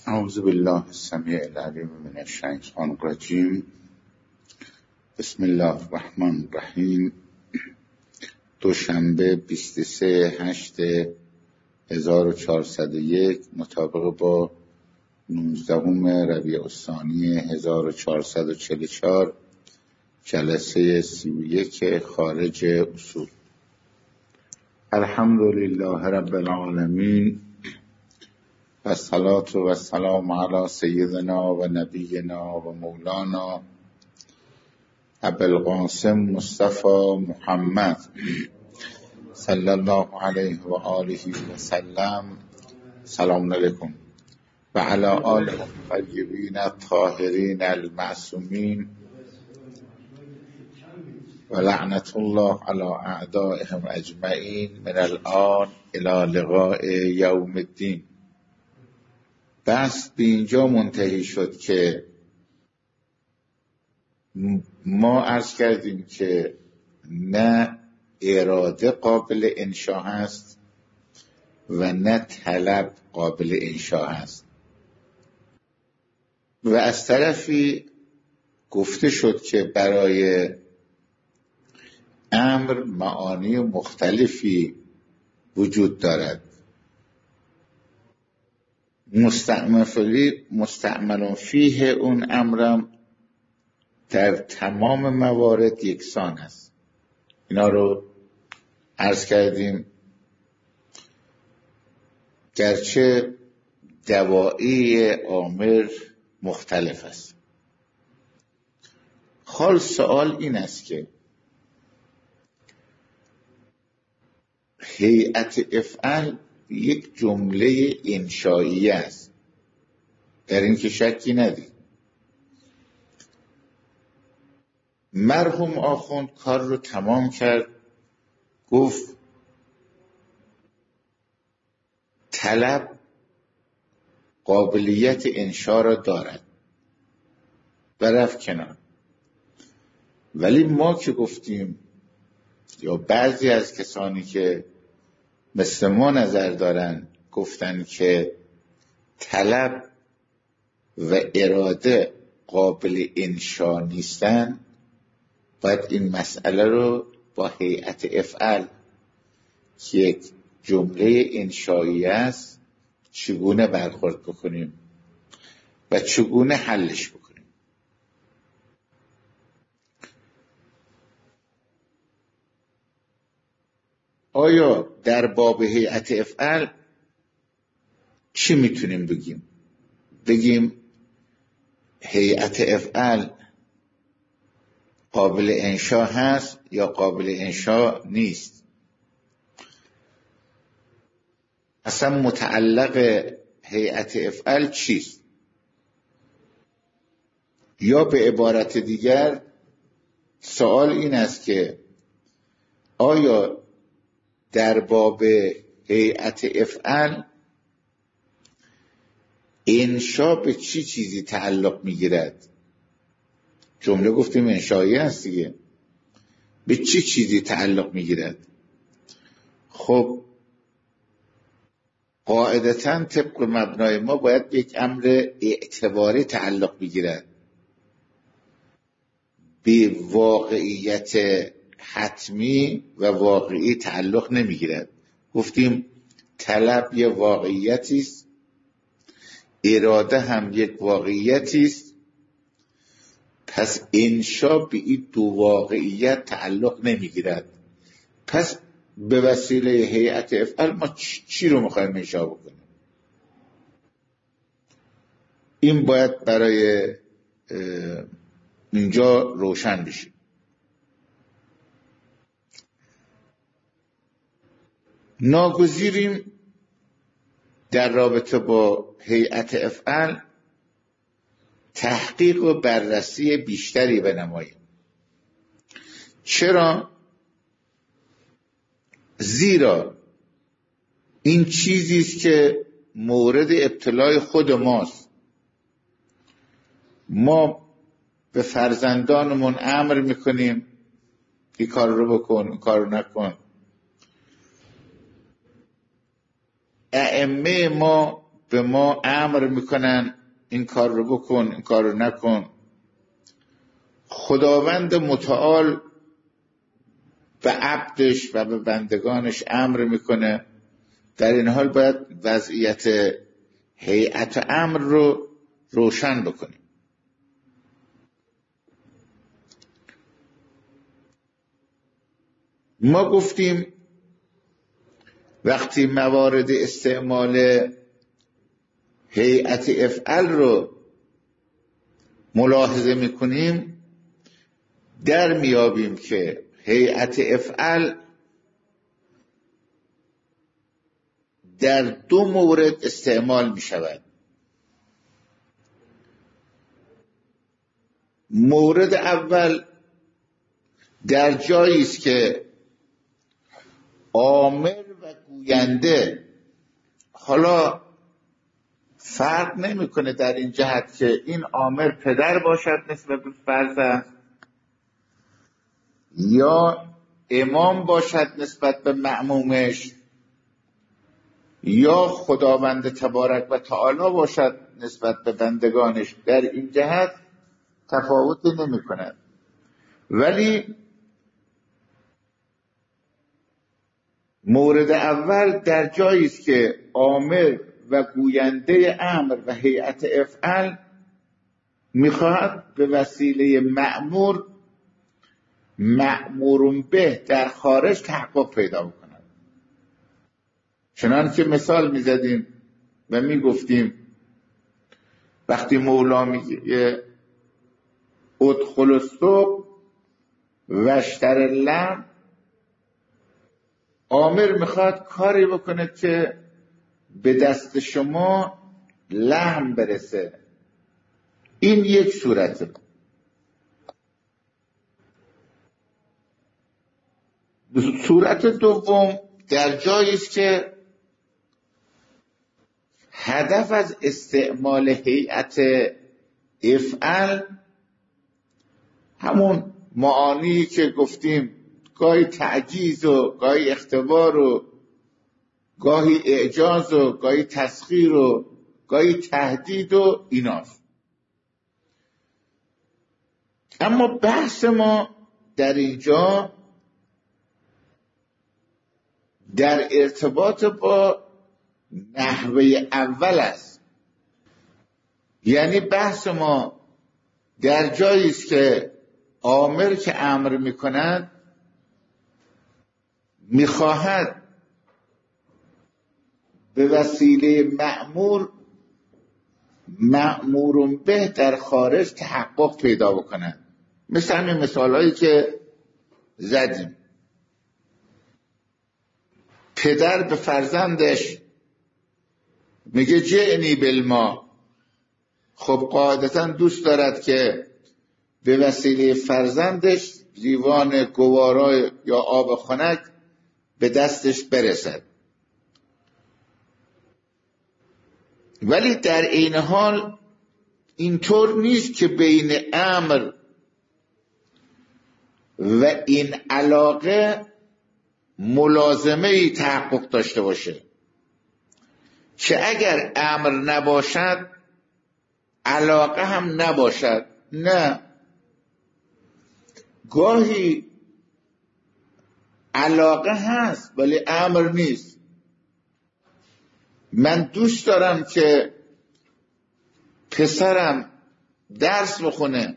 اعوذ بالله السمیع العلیم من الشیطان الرجیم. بسم الله الرحمن الرحیم. دوشنبه 23/8/1401 مطابق با 19 ربیع الثانی 1444 جلسه 31 خارج اصول. الحمدلله رب العالمین و الصلاة و السلام علی سیدنا و نبینا و مولانا ابوالقاسم مصطفی محمد صلی الله علیه و آله و سلم. سلام علیکم و علی آله الطیبین الطاهرین المعصومین و لعنت الله علی اعدائهم اجمعین من الآن الی لقاء یوم الدین. بس به اینجا منتهی شد که ما عرض کردیم که نه اراده قابل انشا هست و نه طلب قابل انشا هست، و از طرفی گفته شد که برای امر معانی مختلفی وجود دارد. مستعمل فیه اون امرم در تمام موارد یکسان است. اینا رو عرض کردیم، گرچه دواعی امر مختلف است. حال سوال این است که هیئت افعال یک جمله انشایی است، در این که شکی ندید. مرحوم آخوند کار رو تمام کرد، گفت طلب قابلیت انشا را دارد و رفت کنار. ولی ما که گفتیم، یا بعضی از کسانی که مثل ما نظر دارن گفتن که طلب و اراده قابل انشا نیستن، باید این مسئله رو با هیئت افعال که یک جمله انشایی است چگونه برخورد بکنیم و چگونه حلش بکنیم. آیا در باب هیئت افعال چی میتونیم بگیم؟ بگیم هیئت افعال قابل انشا هست یا قابل انشا نیست؟ اصلا متعلق هیئت افعال چیست؟ یا به عبارت دیگر سوال این است که آیا در باب هیئت افعال انشا به چی چیزی تعلق میگیرد؟ جمله گفتیم انشایی هست دیگه، به چی چیزی تعلق میگیرد؟ خب قاعدتاً طبق مبنای ما باید یک امر اعتباری تعلق بگیرد، به واقعیت حتمی و واقعی تعلق نمیگیرد. گفتیم طلب یه واقعیتی است، اراده هم یک واقعیتی است، پس انشا به این دو واقعیت تعلق نمیگیرد. پس به وسیله هیئت افعال ما چی رو میخوایم انشا بکنیم؟ این باید برای اینجا روشن بشه. ناگزیریم در رابطه با هیئت افعال تحقیق و بررسی بیشتری بنماییم. چرا؟ زیرا این چیزی است که مورد ابتلای خود ماست. ما به فرزندانمون امر میکنیم این کار رو بکن، این کار رو نکن. ائمه ما به ما امر میکنن این کار رو بکن، این کار رو نکن. خداوند متعال به عبدش و به بندگانش امر میکنه. در این حال باید وضعیت هیئت امر رو روشن بکنیم. ما گفتیم وقتی موارد استعمال هیئت افعل رو ملاحظه میکنیم در میابیم که هیئت افعل در دو مورد استعمال میشود. مورد اول در جایی است که آمر و گوینده، حالا فرق نمیکنه در این جهت که این آمر پدر باشد نسبت به فرزند یا امام باشد نسبت به مأمومش یا خداوند تبارک و تعالی باشد نسبت به بندگانش، در این جهت تفاوتی نمی کند. ولی مورد اول در جایی است که آمر و گوینده امر و هیئت افعل میخواهد به وسیله مأمور به در خارج تحقق پیدا بکند. چنانکه مثال میزدیم و میگفتیم وقتی مولا میگه ادخل السوق واشتر اللحم، آمر میخواد کاری بکنه که به دست شما لحم برسه. این یک صورته. صورت دوم در جایی است که هدف از استعمال هیئت افعل همون معانی که گفتیم، گاهی تعجیز و گاهی اختبار و گاهی اعجاز و گاهی تسخیر و گاهی تهدید و ایناست. اما بحث ما در اینجا در ارتباط با نحوه اول است. یعنی بحث ما در جایی است که آمر که امر میکند میخواهد به وسیله مأمور به در خارج تحقق پیدا بکند. مثل همین مثالهایی که زدیم. پدر به فرزندش میگه جئنی بالماء، خب قاعدتا دوست دارد که به وسیله فرزندش لیوان گوارا یا آب خنک به دستش برسد. ولی در این حال اینطور نیست که بین امر و این علاقه ملازمه ای تحقق داشته باشه که اگر امر نباشد علاقه هم نباشد. نه، گاهی علاقه هست ولی امر نیست. من دوست دارم که پسرم درس بخونه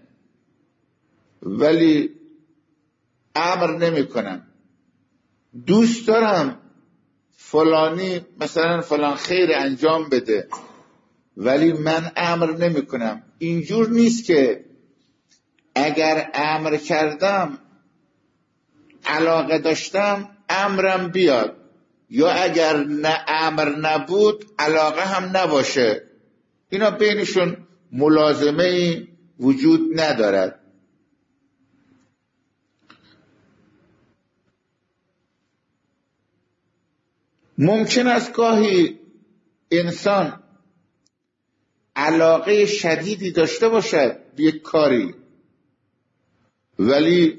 ولی امر نمی کنم. دوست دارم فلانی مثلا فلان خیر انجام بده ولی من امر نمی کنم. اینجور نیست که اگر امر کردم علاقه داشتم امرم بیاد، یا اگر نه امر نبود علاقه هم نباشه. اینا بینشون ملازمه ای وجود ندارد. ممکن است گاهی انسان علاقه شدیدی داشته باشد به یک کاری ولی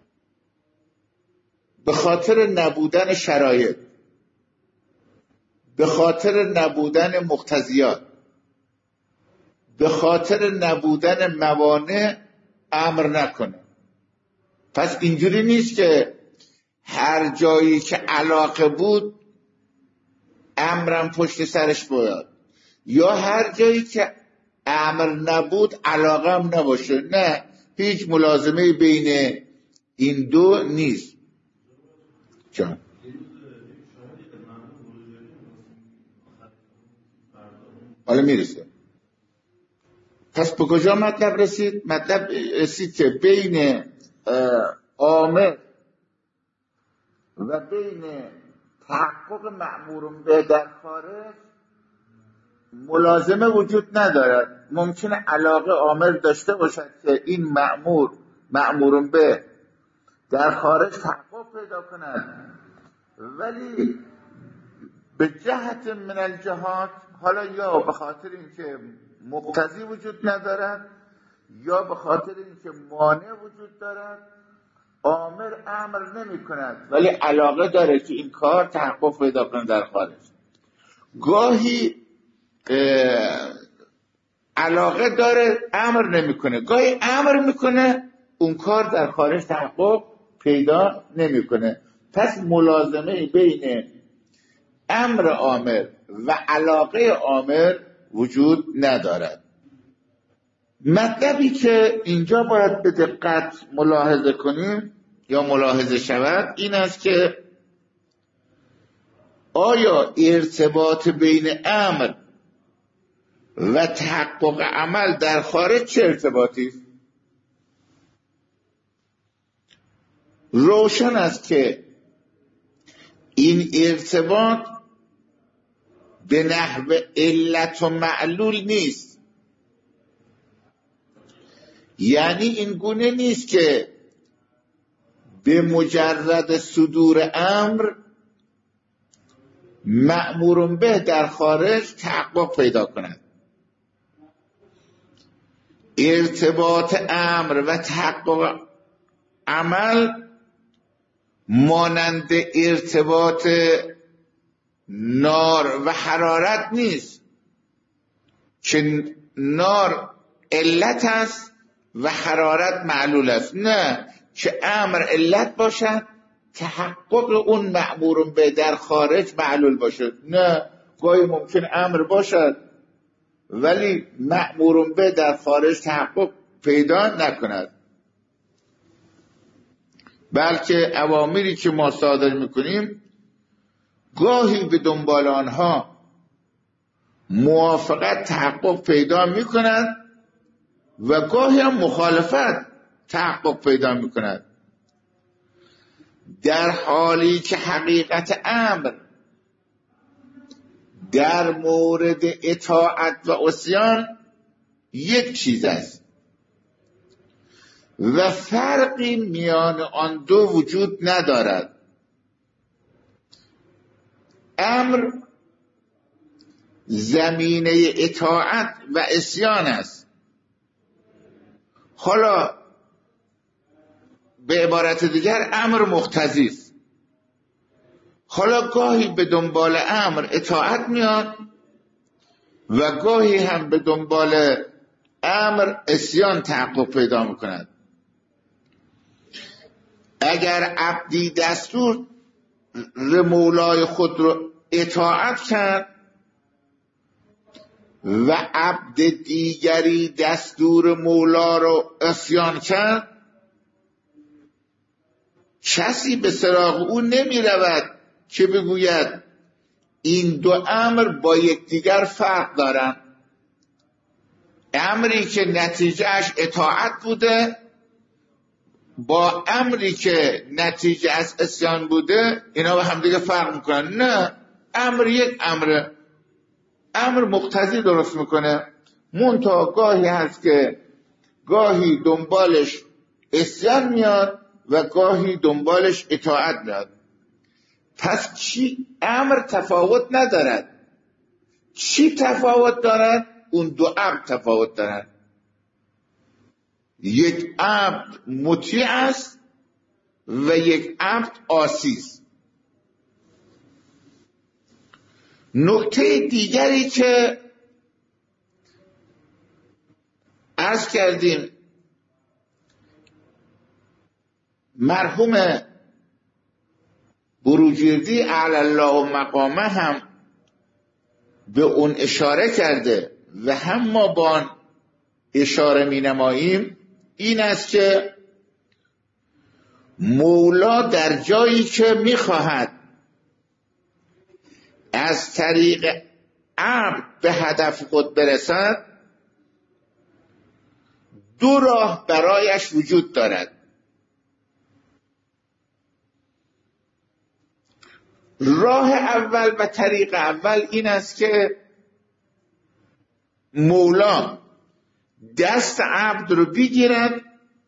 به خاطر نبودن شرایط به خاطر نبودن مقتضیات، به خاطر نبودن موانع امر نکنه. پس اینجوری نیست که هر جایی که علاقه بود امرم پشت سرش باید، یا هر جایی که امر نبود علاقه هم نباشه. نه، هیچ ملازمه بین این دو نیست. جان حالا میرسه. پس به کجا مطلب رسید؟ مطلب رسید که بین عامل و بین تحقق مأمور به در خارج ملازمه وجود ندارد. ممکنه علاقه عامل داشته باشد که این مأمور به در خارج تحقق پیدا کند، ولی به جهت من الجهات، حالا یا به خاطر اینکه مقتضی وجود ندارد یا به خاطر اینکه مانع وجود دارد، عامل امر نمی کند ولی علاقه داره که این کار تحقق پیدا کنه در خارج. گاهی علاقه داره امر نمیکنه، گاهی امر میکنه اون کار در خارج تحقق پیدا نمیکنه. پس ملازمه بین امر عامل و علاقه عامل وجود ندارد. مطلبی که اینجا باید به دقت ملاحظه کنیم یا ملاحظه شود این است که آیا ارتباط بین امر و تحقق عمل در خارج چه ارتباطی است؟ روشن است که این ارتباط به نحو علت و معلول نیست. یعنی این گونه نیست که به مجرد صدور امر مأمور به در خارج تحقق پیدا کند. ارتباط امر و تحقق عمل مانند ارتباط نار و حرارت نیست که نار علت است و حرارت معلول است. نه، که امر علت باشد تحقق اون مأمور به در خارج معلول باشد. نه، گاهی ممکن امر باشد ولی مأمور به در خارج تحقق پیدا نکند، بلکه اوامری که ما صادر میکنیم گاهی به دنبال آنها موافقت تحقق پیدا میکند و گاهی هم مخالفت تحقق پیدا میکند، در حالی که حقیقت امر در مورد اطاعت و عصیان یک چیز است و فرقی میان آن دو وجود ندارد. امر زمینه اطاعت و عصیان است. حالا به عبارت دیگر امر مقتضی است. حالا گاهی به دنبال امر اطاعت میاد و گاهی هم به دنبال امر عصیان تحقق پیدا میکند. اگر عبدی دستور مولای خود رو اطاعت کرد و عبد دیگری دستور مولا رو عصیان کرد، کسی به سراغ او نمی رود که بگوید این دو امر با یکدیگر فرق دارن. امری که نتیجهش اطاعت بوده با امری که نتیجه از عصیان بوده اینا با هم دیگه فرق میکنن. نه، امر یک امر مقتضی درست میکنه، منتها گاهی هست که گاهی دنبالش عصیان میاد و گاهی دنبالش اطاعت میاد. پس چی امر تفاوت ندارد؟ چی تفاوت دارد؟ اون دو امر تفاوت دارد. یک عبد مطیع است و یک عبد عاصی است. نکته دیگری که عرض کردیم مرحوم بروجردی اعلی الله مقامه هم به اون اشاره کرده و هم ما با آن اشاره می نماییم، این است که مولا در جایی که می خواهد از طریق عبد به هدف خود برسد، دو راه برایش وجود دارد. راه اول و طریق اول این است که مولا دست عبد رو بگیرد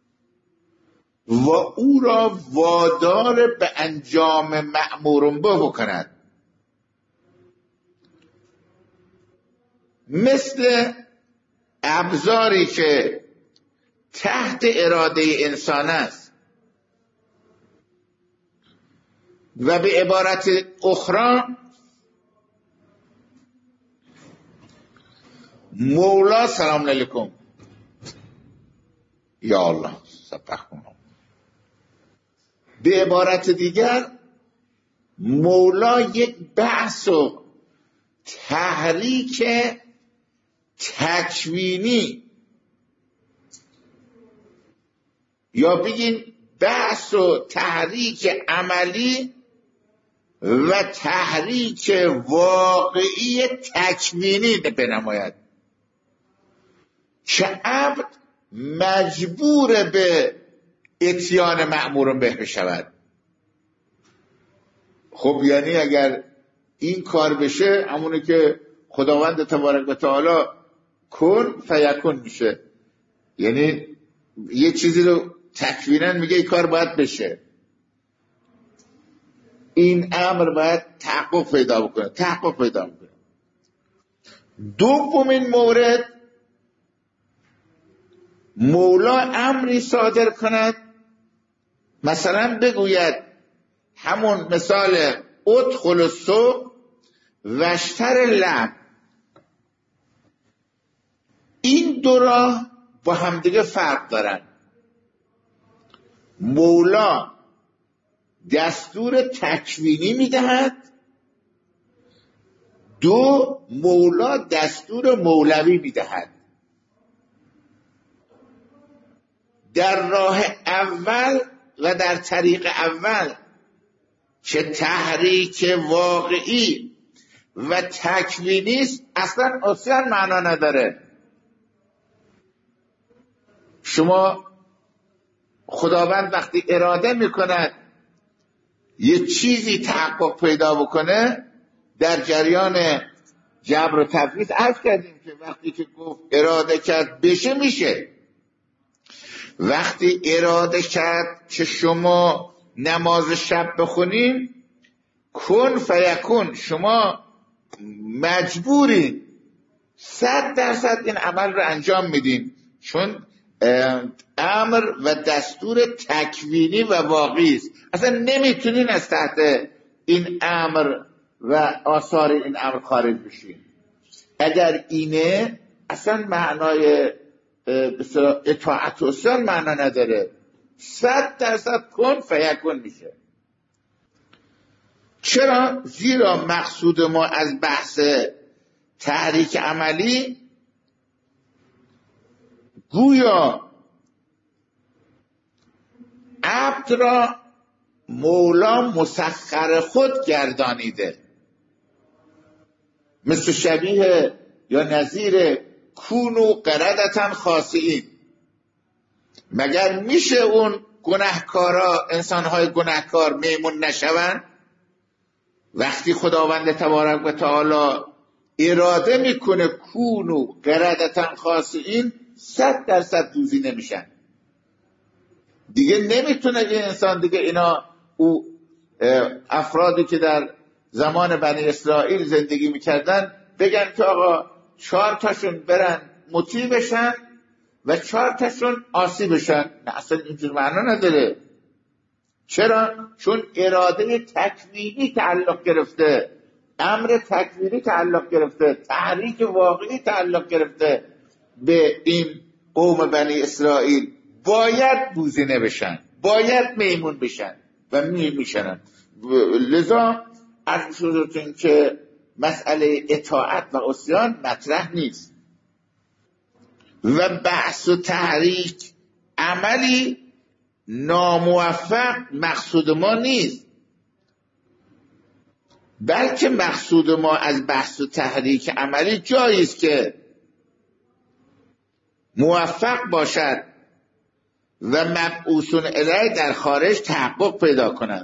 و او را وادار به انجام مأمور به بکند، مثل ابزاری که تحت اراده انسان است و به عبارت اخرى مولا سلام علیکم یا الله سبحانه، به عبارت دیگر مولا یک بحث و تحریک تکوینی یا بگین بحث و تحریک عملی و تحریک واقعی تکوینی بنماید که عبد مجبور به اتیان مأمور به بشود. خب یعنی اگر این کار بشه همونه که خداوند تبارک و تعالی کن فیکون میشه، یعنی یه چیزی رو تکوینا میگه این کار باید بشه، این امر باید تحقق پیدا بکنه. دومین مورد، مولا امری صادر کند، مثلا بگوید همون مثال ادخل السوق واشتر لحم، این دو راه با همدیگه فرق دارن. مولا دستور تکوینی میدهد، دو مولا دستور مولوی میدهد. در راه اول و در طریق اول که تحریک واقعی و تکوینی است، اصلا معنا نداره. شما خداوند وقتی اراده میکند یه چیزی تحقق پیدا بکنه، در جریان جبر و تفویض عرض کردیم که وقتی که گفت اراده کرد بشه میشه. وقتی اراده کرد که شما نماز شب بخونین کن فیکون، شما مجبورین 100% این عمل رو انجام میدین، چون امر و دستور تکوینی و واقعی است. اصلا نمیتونین از تحت این امر و آثار این امر خارج بشین. اگر اینه اصلا معنای اطاعت و اصلا معنا نداره، 100% کن فیکون میشه. چرا؟ زیرا مقصود ما از بحث تحریک عملی گویا عبد را مولا مسخر خود گردانیده، مثل شبیه یا نظیر کونو قردتن خاسئین. مگر میشه اون گناهکارا، انسانهای گناهکار میمون نشون؟ وقتی خداوند تبارک و تعالی اراده میکنه کونو قردتن خاسئین، 100% دوزی نمیشن. دیگه نمیتونه این انسان، دیگه اینا او افرادی که در زمان بنی اسرائیل زندگی میکردن بگن که آقا 4 تاشون برن مطیع بشن و 4 تاشون عاصی بشن. نه، اصلا اینجور معنا نداره. چرا؟ چون اراده تکوینی تعلق گرفته امر تکوینی تعلق گرفته، تحریک واقعی تعلق گرفته به این قوم بنی اسرائیل، باید بوزینه بشن، باید میمون بشن و میشنن. لذا عرض شدتون که مسئله اطاعت و عصیان مطرح نیست و بحث و تحریک عملی ناموفق مقصود ما نیست، بلکه مقصود ما از بحث و تحریک عملی جایی است که موفق باشد و مبعوثون الیه در خارج تحقق پیدا کند،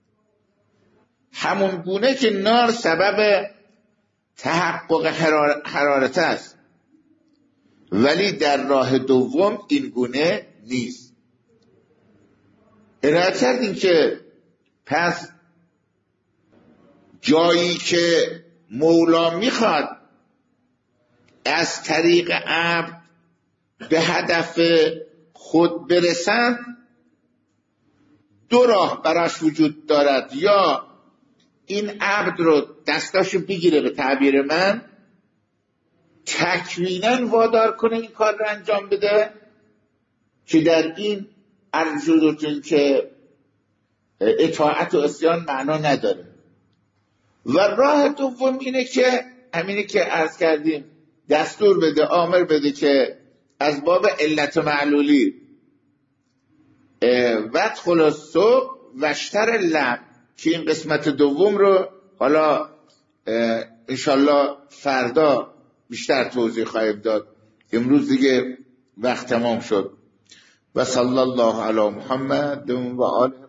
همون گونه که نار سبب تحقق حرارت است، ولی در راه دوم این گونه نیست. ارائه کردیم که پس جایی که مولا میخواد از طریق عبد به هدف خود برسند، دو راه براش وجود دارد: یا این عبد رو دستاشو بگیره، به تعبیر من تکویناً وادار کنه این کار رو انجام بده، که در این عرض شدتون که اطاعت و عصیان معنا نداره. و راه دوم اینه که همینه که عرض کردیم، دستور بده، آمر بده که از باب علت معلولی ودخل السوق واشتر لب، که این قسمت دوم رو حالا انشالله فردا بیشتر توضیح خواهیم داد. امروز دیگه وقت تمام شد. و صلی الله علی محمد و آله